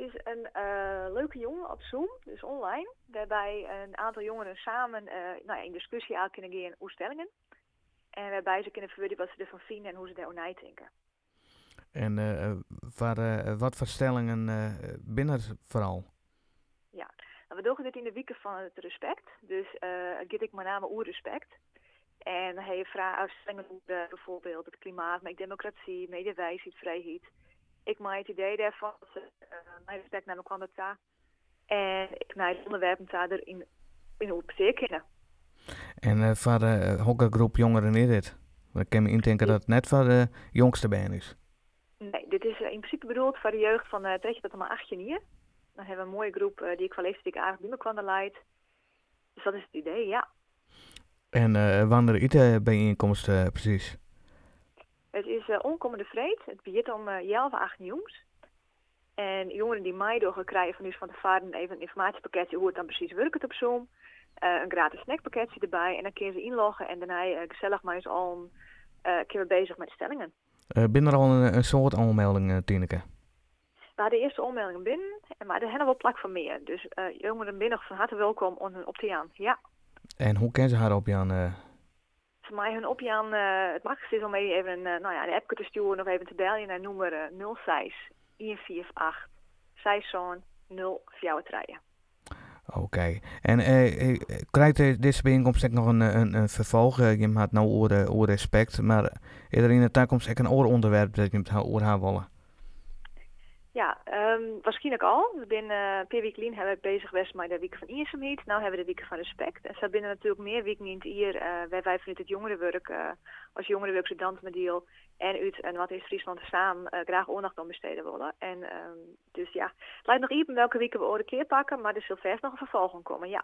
is een leuke jongen op Zoom, dus online. Waarbij een aantal jongeren samen in discussie aan kunnen gaan over stellingen. En waarbij ze kunnen verwoorden wat ze ervan vinden en hoe ze daarover denken. En wat voor stellingen binnen vooral? Ja, we doen dit in de weken van het respect. Dus geef ik met name over respect. En dan heb je vragen over bijvoorbeeld het klimaat, met democratie, mediewijsheid, vrijheid. Ik maak het idee daarvan dat ze mijn respect naar elkaar staan. En ik naar het onderwerpen daar erin hoe zeer kennen. En voor welke groep jongeren is dit? Ik kan me indenken dat het net voor de jongste band is. Nee, dit is in principe bedoeld voor de jeugd van 3 tot en met 18 jaar. Dan hebben we een mooie groep die ik wel lees die ik aardig bij me kwam leidt. Dus dat is het idee, ja. En wanneer is de bijeenkomst precies? Het is onkomende vreed. Het begint om 11:08 jongs. En jongeren die mij door krijgen van dus van tevoren even een informatiepakketje hoe het dan precies werkt op Zoom. Een gratis snackpakketje erbij en dan kun je ze inloggen en daarna gezellig maar eens al kunnen we bezig met stellingen. Binnen er al een soort aanmelding, Tineke? We hadden de eerste aanmeldingen binnen, maar er hebben wel plak voor meer. Dus jongeren binnen van harte welkom om op te gaan. Ja. En hoe kennen ze haar op Jan? Voor mij hun op Jan, het makkelijkste is om even een appje te sturen of even te bellen naar nummer 06 148 6 043. Oké. En krijgt deze bijeenkomst ook nog een vervolg? Je had nou over respect, maar is er in de toekomst ook een onderwerp dat je het over haar willen? Ja, waarschijnlijk al. We zijn per week hebben we bezig geweest met de week van eenzaamheid. Nu hebben we de week van respect. En zo binnen natuurlijk meer weken in het jaar waar wij vanuit het jongerenwerk als jongerenwerkstudenten en uit en wat is Friesland samen graag aandacht aan besteden willen. En dus ja, het lijkt nog even welke weken we ooit een keer pakken, maar er zal vast nog een vervolging komen, ja.